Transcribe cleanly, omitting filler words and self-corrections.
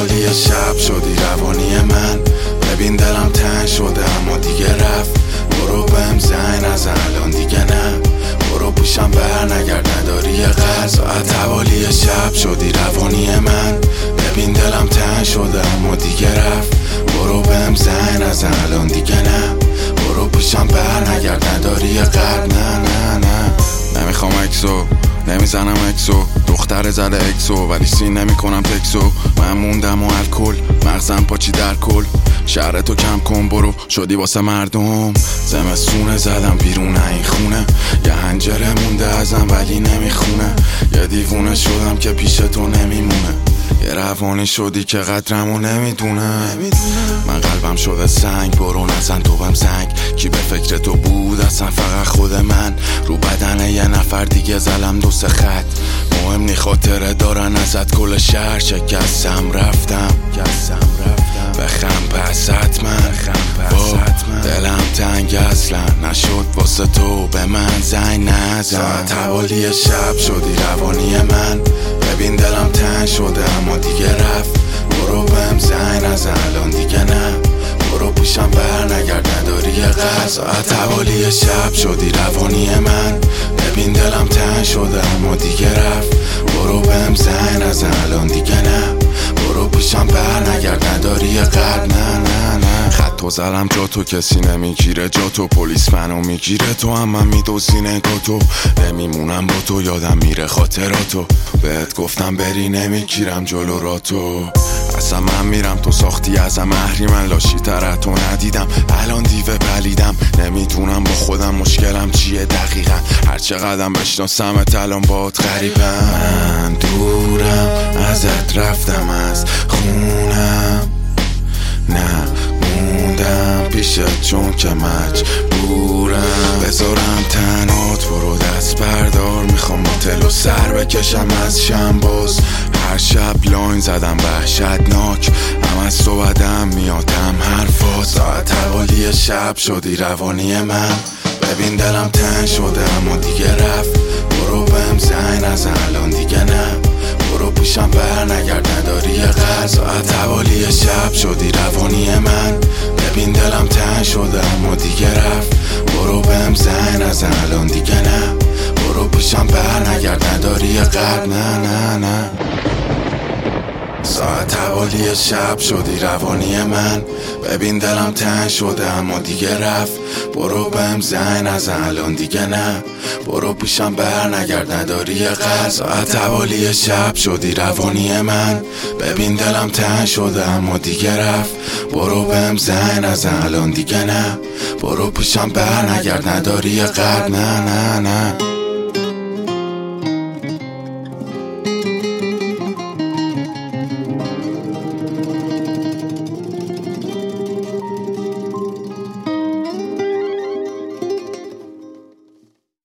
حوالی شب شدی روانی من. ببین دلم تنگ شده اما دیگه رفت. برو بهم زنگ نزن الان دیگه نه. برو پیشم بر نگرد نداری یه قرض. ساعت حوالی شب شدی روانی من. ببین دلم تنگ شده اما دیگه رفت. برو بهم زنگ نزن الان دیگه نه. برو پیشم بر نگرد نداری یه قرض. نه نه نه نمیخوام اکسو، نمیزنم اکسو، دختر زده اکسو ولی سین نمی کنم تکسو. من موندم و الکل مغزم پاچی در کل. شهر تو کم کن برو شدی واسه مردم. زمستونه زدم بیرون این خونه. یه هنجره مونده ازم ولی نمیخونه. یه دیوونه شدم که پیش تو نمیمونه. یه روانی شدی که قدرمو نمیدونه. من قلبم شده سنگ برو نزن تو بهم زنگ. کی به فکر تو بود اصلا فقط خود من. رو بدن یه نفر دیگه زلم دو سه خط. مهم نی خاطره دارن ازت کل شهر. شکستم رفتم بخم پس حتما. دلم تنگ اصلا نشد واسه تو به من زنگ نزن. ساعت حوالی شب شدی روانی من. ببین دلم تنگ شده اما دیگه رفت. برو بهم زنگ نزن الان دیگه نه. برو پیشم بر نگرد نداری یه قرض. ساعت حوالی شب شدی روانی من. ببین دلم تنگ شده اما دیگه رفت. برو بهم زنگ نزن الان دیگه نه. برو پیشم بر نگرد نداری یه قرض. نه نه نه خط و زلم جا تو کسی نمیگیره جا تو. پلیس منو میگیره تو هم من میدوزی نگاه تو. نمیمونم با تو یادم میره خاطراتو. بهت گفتم بری نمیگیرم جلو را تو. اصلا من میرم تو ساختی ازم محری. من لاشی تر تو ندیدم الان دیوه پلیدم. نمیدونم با خودم مشکلم چیه دقیقا. هرچه قدم بشناسمت الان بات غریبم. من دورم ازت رفتم از خونم. نه موندم پیشت چون که مجبورم. بذارم تنات برو دست بردار. میخوام تلو سر بکشم از شنباز. هر شب لاین زدم وحشتناک. هم از تو بدم میادم حرفات. ساعت حوالی شب شدی روانی من. ببین دلم تنگ شده اما دیگه رفت. برو بهم زنگ نزن الان دیگه نه. برو پیشم بر نگرد نداری یه قرض. ساعت حوالی شب شدی روانی من. ببین دلم تنگ شده اما دیگه رفت. برو بهم زنگ نزن الان دیگه نه. برو پیشم بر نگرد نداری یه قرض. نه نه نه ساعت حوالی شب شدی روانی من. ببین دلم تنگ شده اما دیگه رفت. برو بهم زنگ نزن الان دیگه نه. برو پیشم بر نگرد نداری یه قرض. ساعت حوالی شب شدی روانی من. ببین دلم تنگ شده اما دیگه رفت. برو بهم زنگ نزن الان دیگه نه. برو پیشم بر نگرد نداری یه قرض. نه نه نه